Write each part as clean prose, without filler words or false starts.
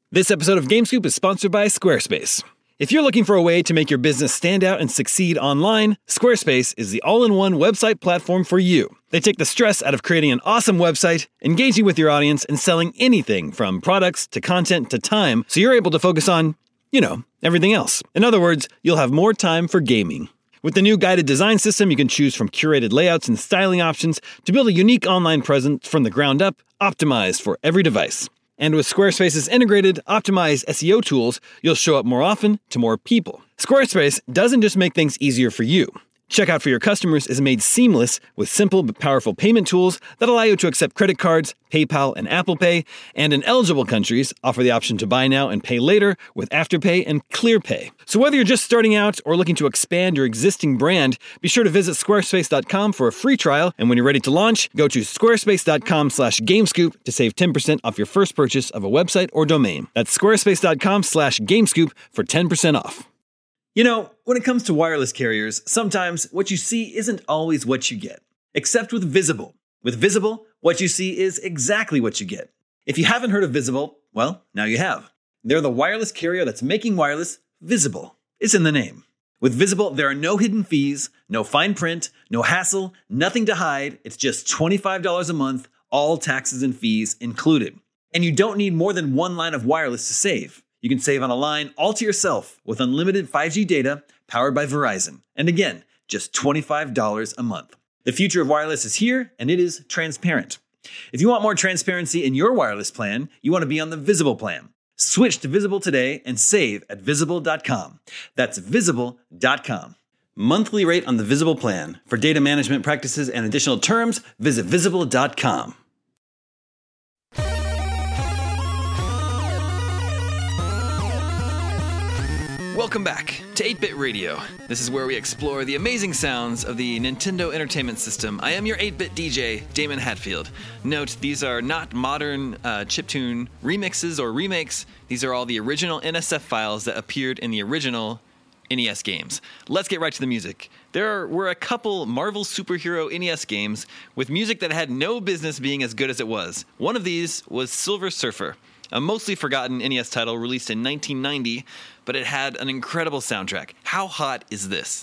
This episode of GameScoop is sponsored by Squarespace. If you're looking for a way to make your business stand out and succeed online, Squarespace is the all-in-one website platform for you. They take the stress out of creating an awesome website, engaging with your audience, and selling anything from products to content to time, so you're able to focus on, everything else. In other words, you'll have more time for gaming. With the new guided design system, you can choose from curated layouts and styling options to build a unique online presence from the ground up, optimized for every device. And with Squarespace's integrated, optimized SEO tools, you'll show up more often to more people. Squarespace doesn't just make things easier for you. Checkout for your customers is made seamless with simple but powerful payment tools that allow you to accept credit cards, PayPal, and Apple Pay, and in eligible countries, offer the option to buy now and pay later with Afterpay and ClearPay. So whether you're just starting out or looking to expand your existing brand, be sure to visit squarespace.com for a free trial, and when you're ready to launch, go to squarespace.com/gamescoop to save 10% off your first purchase of a website or domain. That's squarespace.com/gamescoop for 10% off. When it comes to wireless carriers, sometimes what you see isn't always what you get. Except with Visible. With Visible, what you see is exactly what you get. If you haven't heard of Visible, well, now you have. They're the wireless carrier that's making wireless visible. It's in the name. With Visible, there are no hidden fees, no fine print, no hassle, nothing to hide. It's just $25 a month, all taxes and fees included. And you don't need more than one line of wireless to save. You can save on a line all to yourself with unlimited 5G data powered by Verizon. And again, just $25 a month. The future of wireless is here, and it is transparent. If you want more transparency in your wireless plan, you want to be on the Visible plan. Switch to Visible today and save at Visible.com. That's Visible.com. Monthly rate on the Visible plan. For data management practices and additional terms, visit Visible.com. Welcome back to 8-Bit Radio. This is where we explore the amazing sounds of the Nintendo Entertainment System. I am your 8-Bit DJ, Damon Hatfield. Note, these are not modern chiptune remixes or remakes. These are all the original NSF files that appeared in the original NES games. Let's get right to the music. There were a couple Marvel superhero NES games with music that had no business being as good as it was. One of these was Silver Surfer, a mostly forgotten NES title released in 1990, but it had an incredible soundtrack. How hot is this?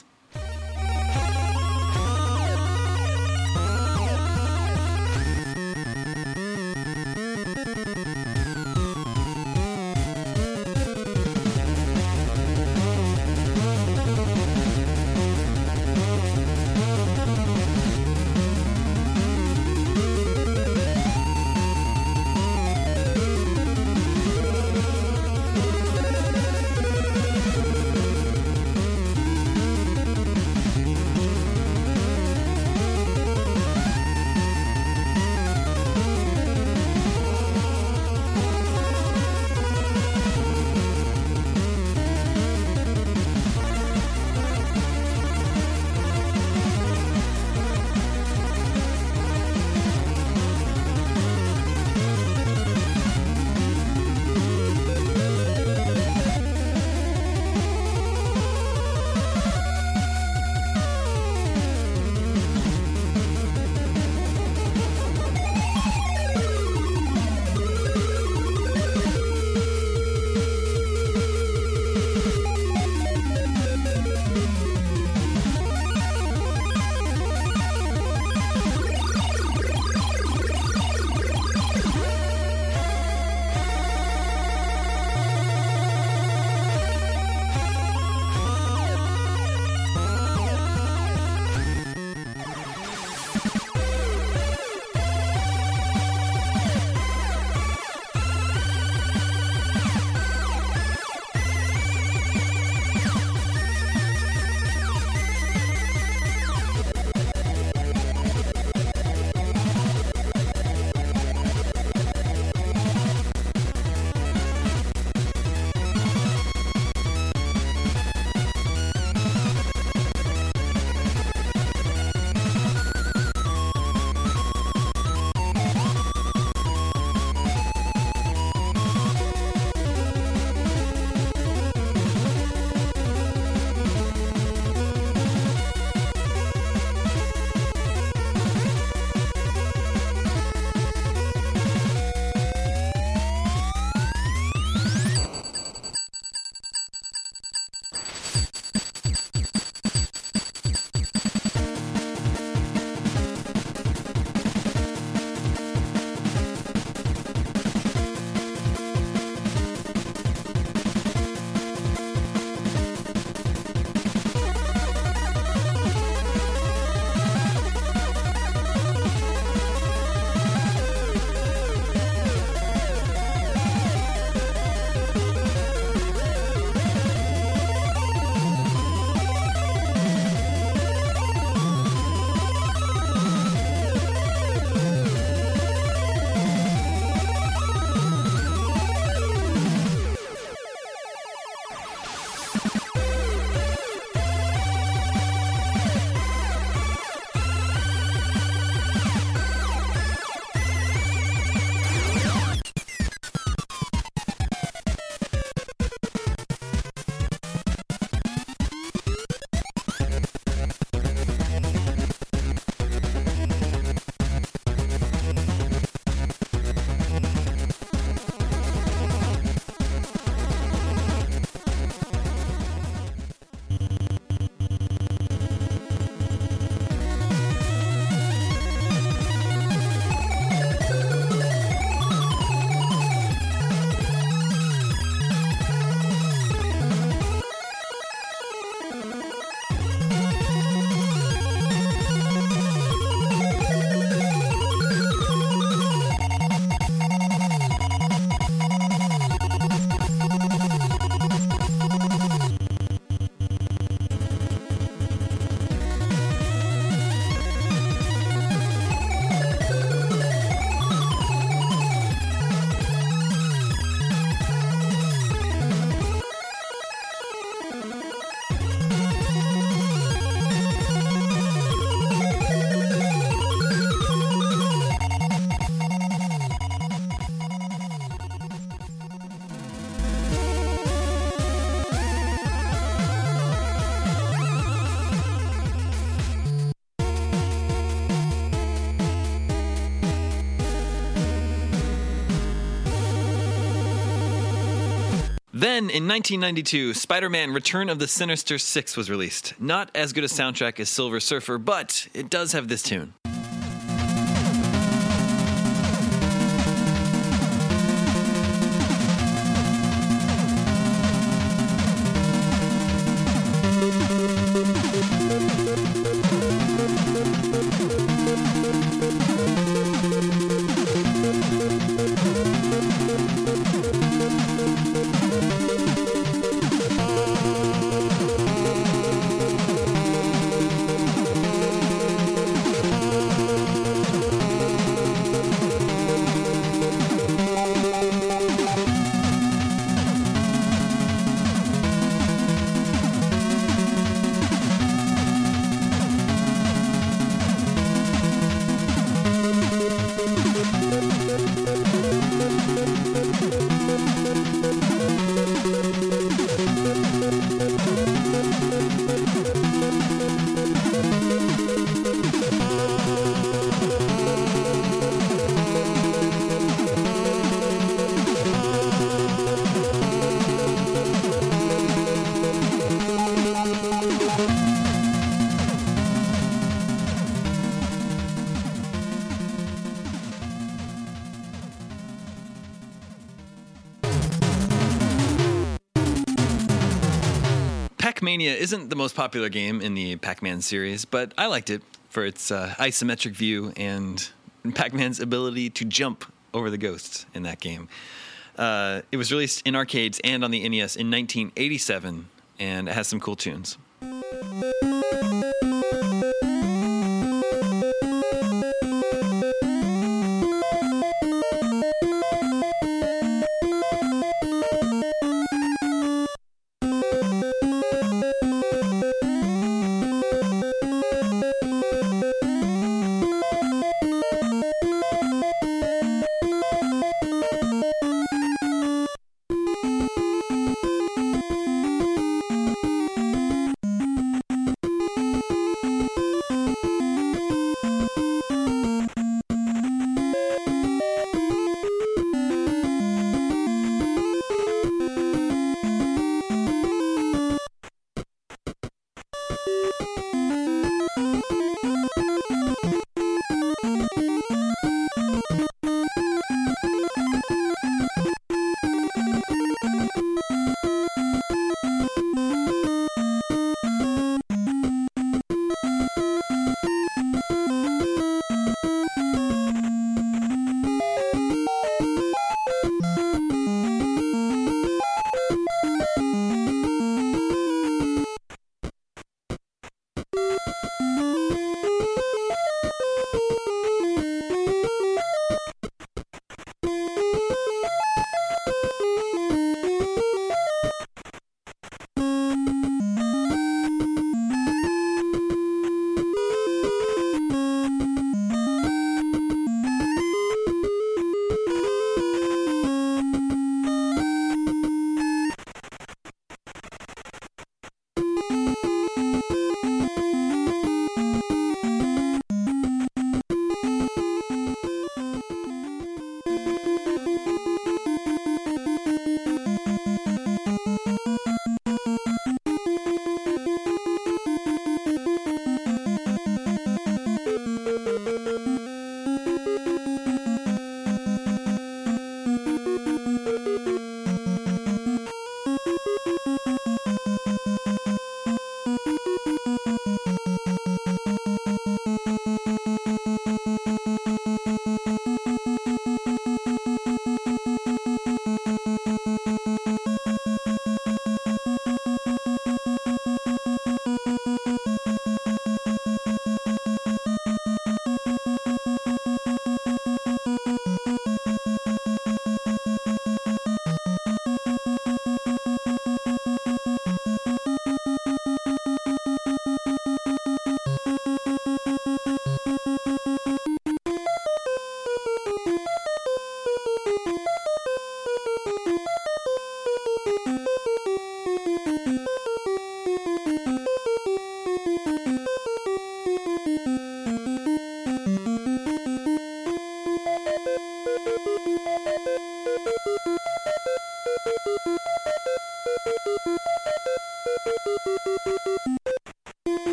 Then, in 1992, Spider-Man Return of the Sinister Six was released. Not as good a soundtrack as Silver Surfer, but it does have this tune. Pac-Mania isn't the most popular game in the Pac-Man series, but I liked it for its isometric view and Pac-Man's ability to jump over the ghosts in that game. It was released in arcades and on the NES in 1987, and it has some cool tunes.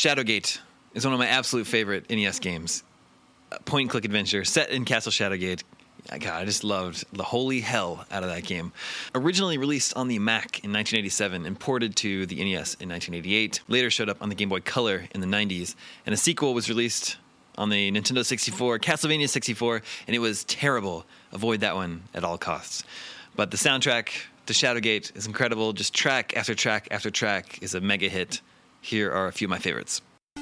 Shadowgate is one of my absolute favorite NES games. A point-and-click adventure set in Castle Shadowgate. God, I just loved the holy hell out of that game. Originally released on the Mac in 1987 and ported to the NES in 1988, later showed up on the Game Boy Color in the 90s, and a sequel was released on the Nintendo 64, Castlevania 64, and it was terrible. Avoid that one at all costs. But the soundtrack to Shadowgate is incredible. Just track after track after track is a mega hit. Here are a few of my favorites.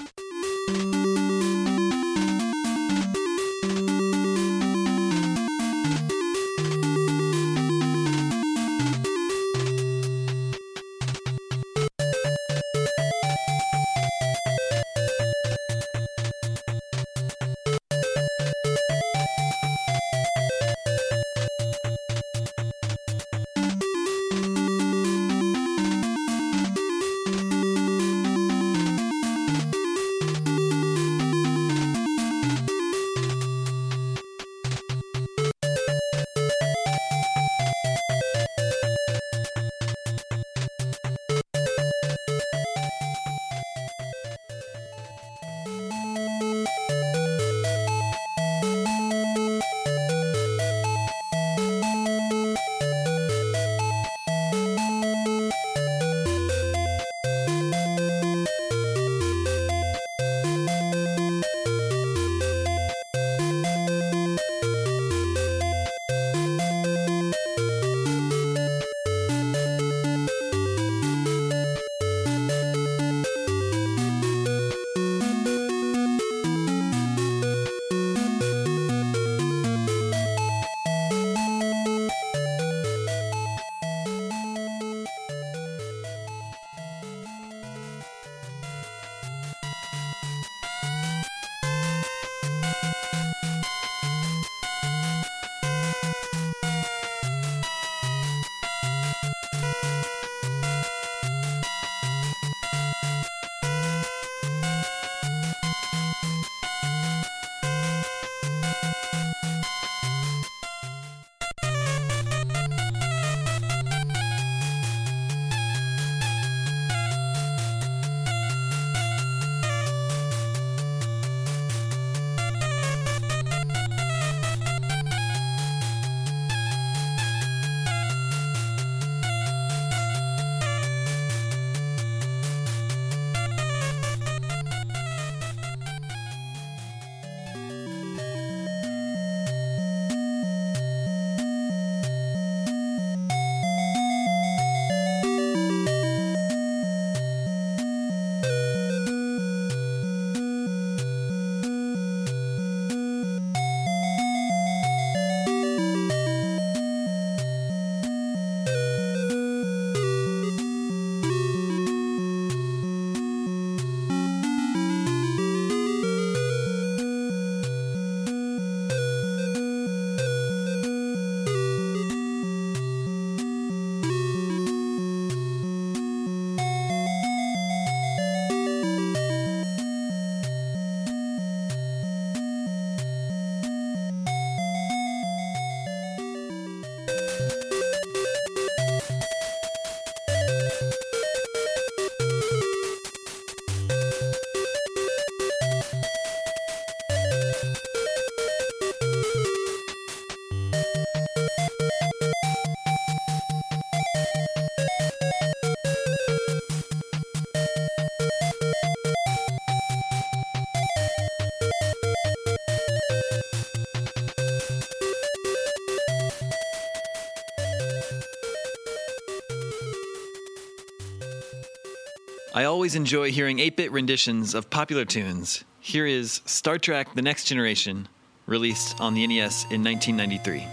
I always enjoy hearing 8-bit renditions of popular tunes. Here is Star Trek: The Next Generation, released on the NES in 1993.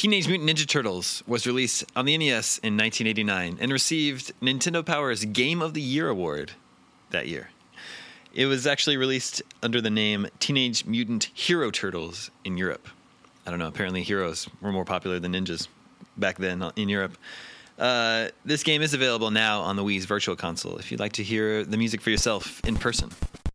Teenage Mutant Ninja Turtles was released on the NES in 1989 and received Nintendo Power's Game of the Year award that year. It was actually released under the name Teenage Mutant Hero Turtles in Europe. I don't know, apparently heroes were more popular than ninjas back then in Europe. This game is available now on the Wii's Virtual Console if you'd like to hear the music for yourself in person.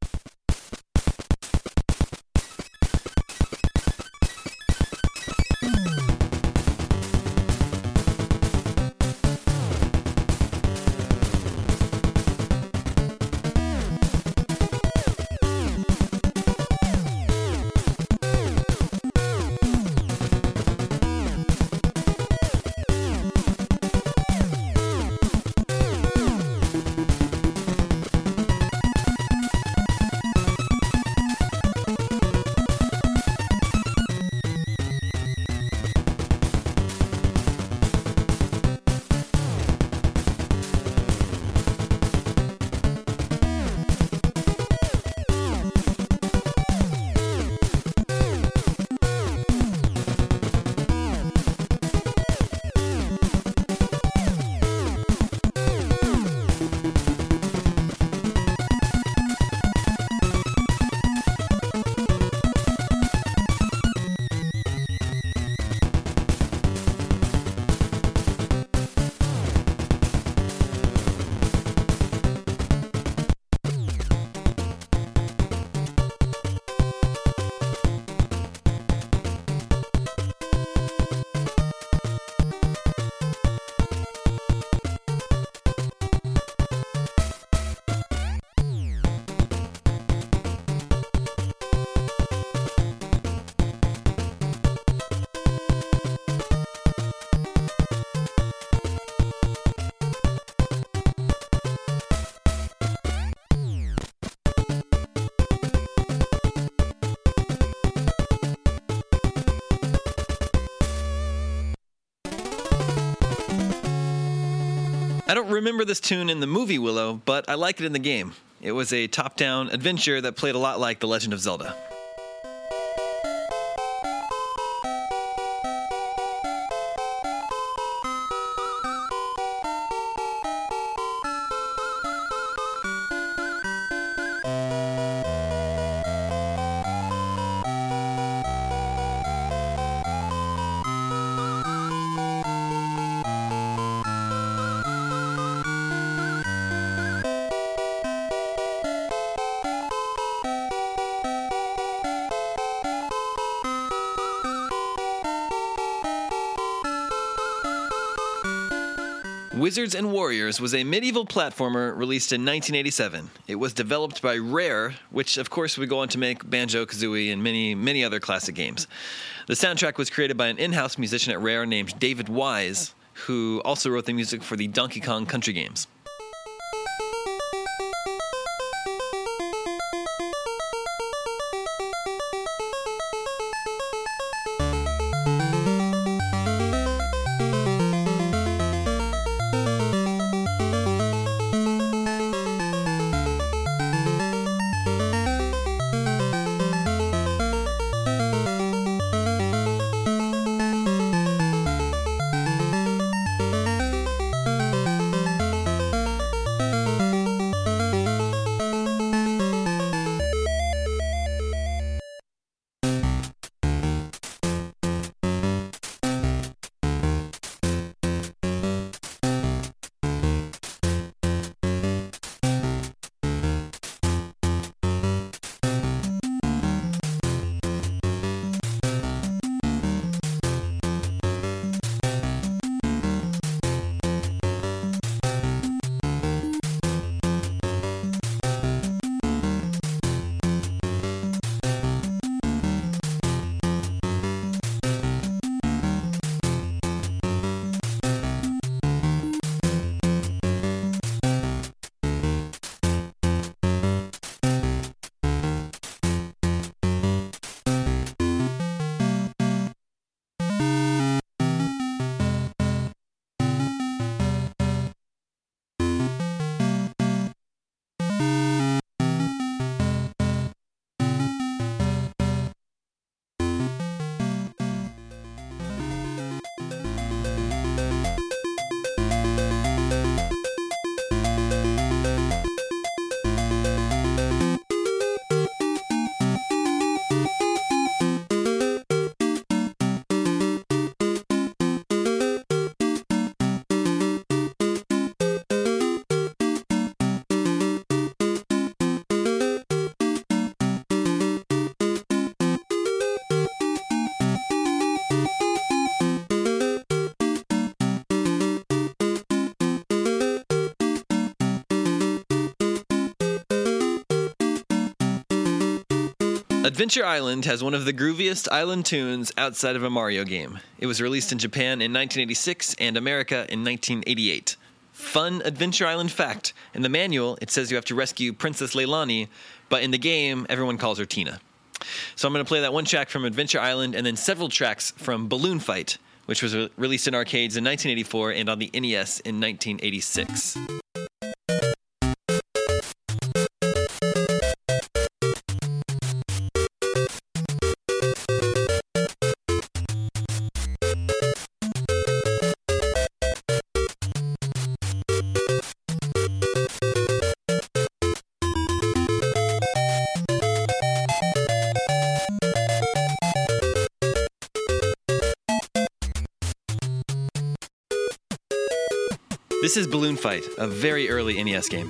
I don't remember this tune in the movie Willow, but I like it in the game. It was a top-down adventure that played a lot like The Legend of Zelda. Wizards and Warriors was a medieval platformer released in 1987. It was developed by Rare, which of course would go on to make Banjo-Kazooie and many other classic games. The soundtrack was created by an in-house musician at Rare named David Wise, who also wrote the music for the Donkey Kong Country games. Adventure Island has one of the grooviest island tunes outside of a Mario game. It was released in Japan in 1986 and America in 1988. Fun Adventure Island fact: in the manual, it says you have to rescue Princess Leilani, but in the game, everyone calls her Tina. So I'm going to play that one track from Adventure Island and then several tracks from Balloon Fight, which was released in arcades in 1984 and on the NES in 1986. This is Balloon Fight, a very early NES game.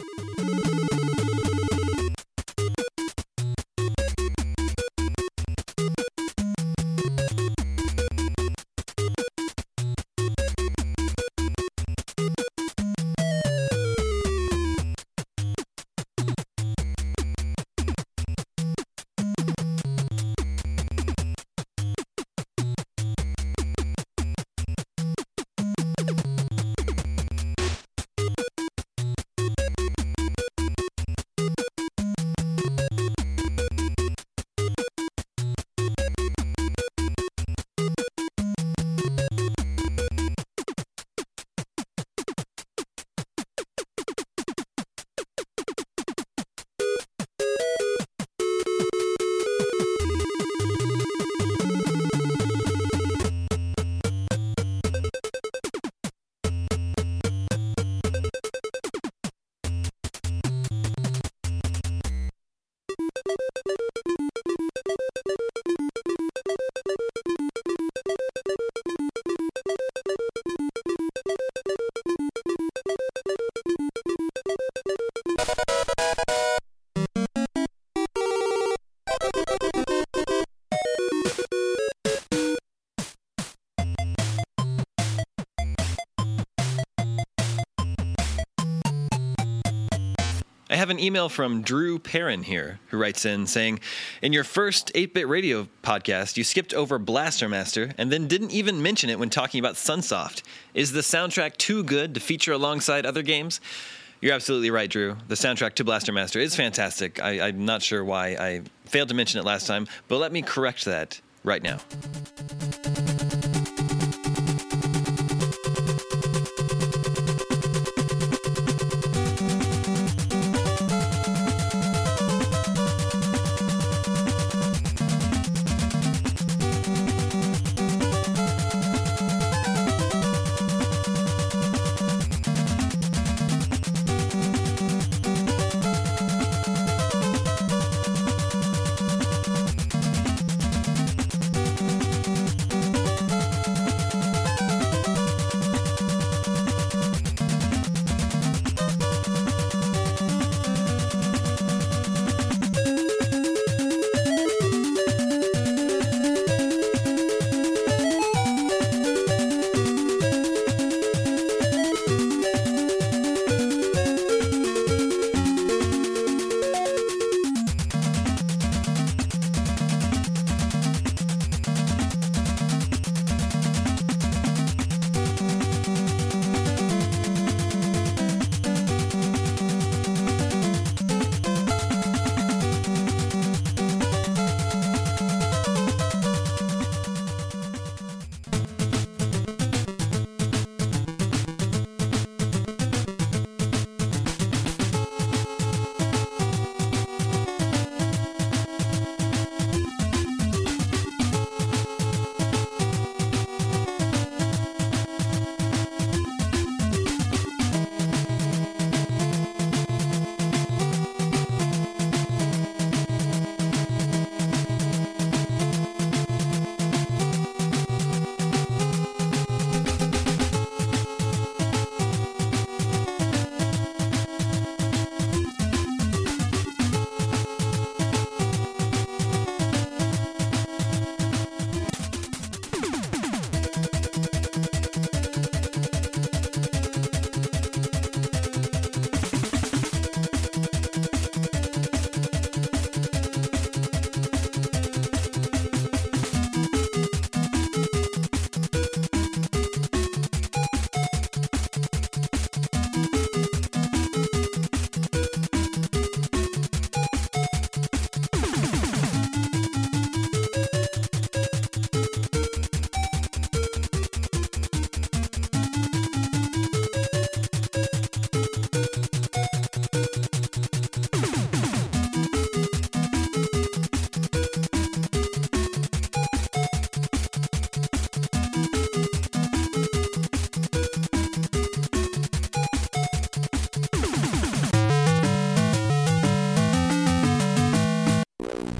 I have an email from Drew Perrin here, who writes in saying, in your first 8-Bit Radio podcast, you skipped over Blaster Master and then didn't even mention it when talking about Sunsoft. Is the soundtrack too good to feature alongside other games? You're absolutely right, Drew. The soundtrack to Blaster Master is fantastic. I'm not sure why I failed to mention it last time, but let me correct that right now.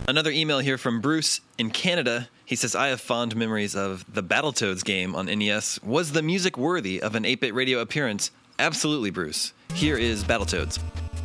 Another email here from Bruce in Canada. He says, I have fond memories of the Battletoads game on NES. Was the music worthy of an 8-bit radio appearance? Absolutely, Bruce. Here is Battletoads.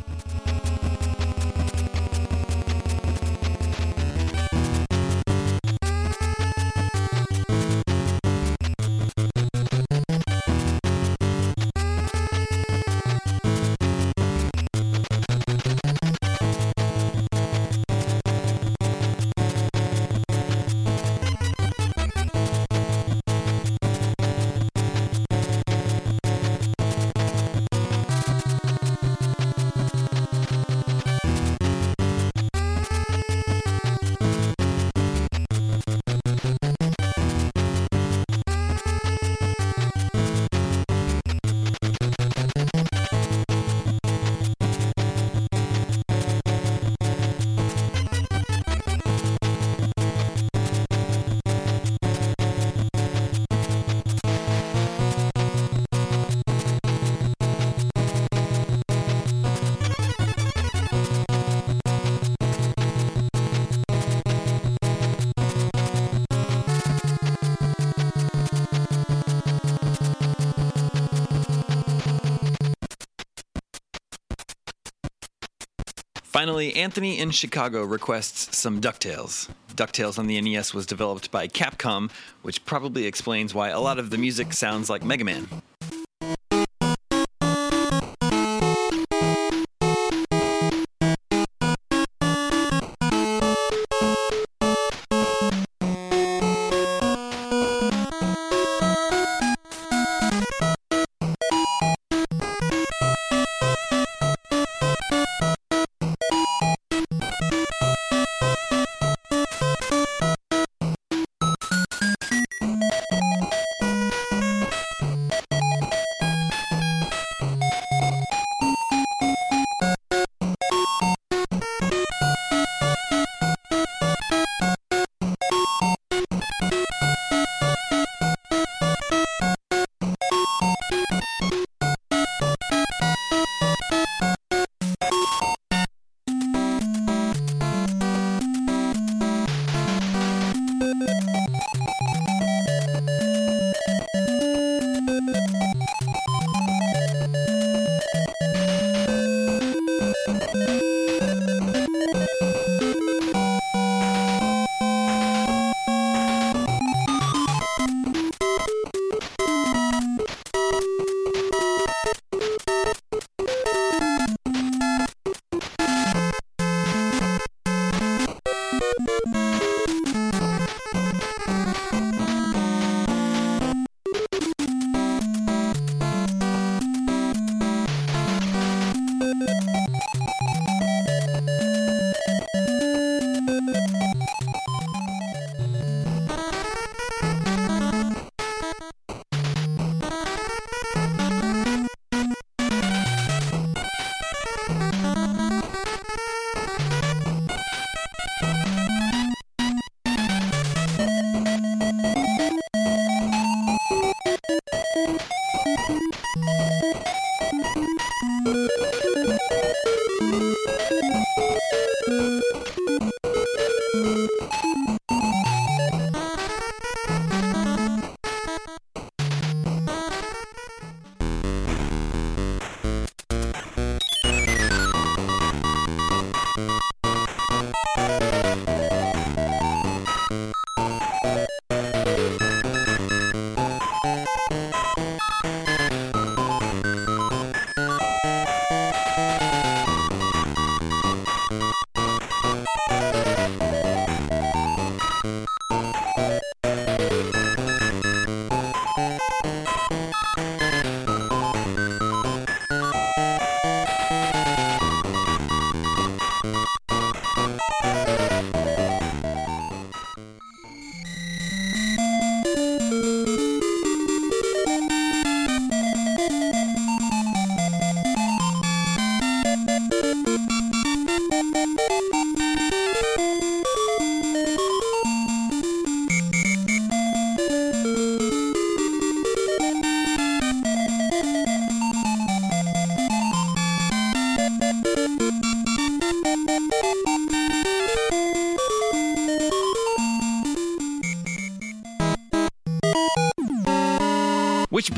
Finally, Anthony in Chicago requests some DuckTales. DuckTales on the NES was developed by Capcom, which probably explains why a lot of the music sounds like Mega Man.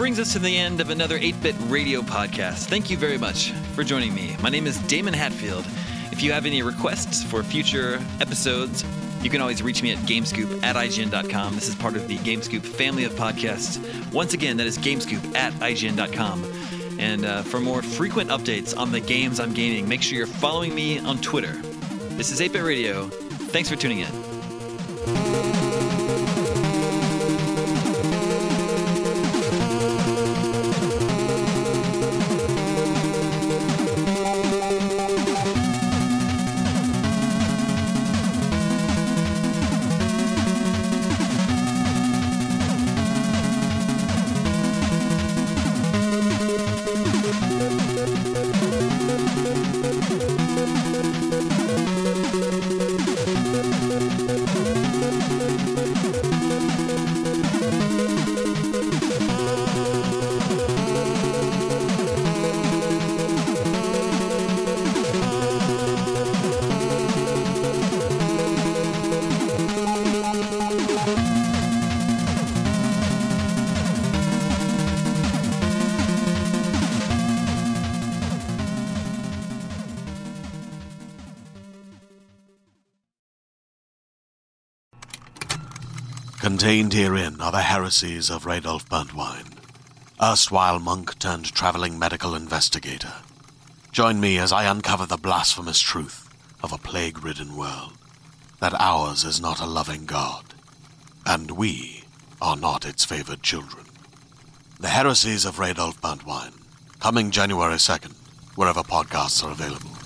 brings us to the end of another 8-Bit Radio podcast. Thank you very much for joining me. My name is Damon Hatfield. If you have any requests for future episodes, you can always reach me at gamescoop@ign.com. This is part of the GameScoop family of podcasts. Once again, that is gamescoop@ign.com. And for more frequent updates on the games I'm gaming, make sure you're following me on Twitter. This is 8-Bit Radio. Thanks for tuning in. Contained herein are the heresies of Radolf Burntwine, erstwhile monk turned traveling medical investigator. Join me as I uncover the blasphemous truth of a plague-ridden world, that ours is not a loving God, and we are not its favored children. The heresies of Radolf Burntwine, coming January 2nd, wherever podcasts are available.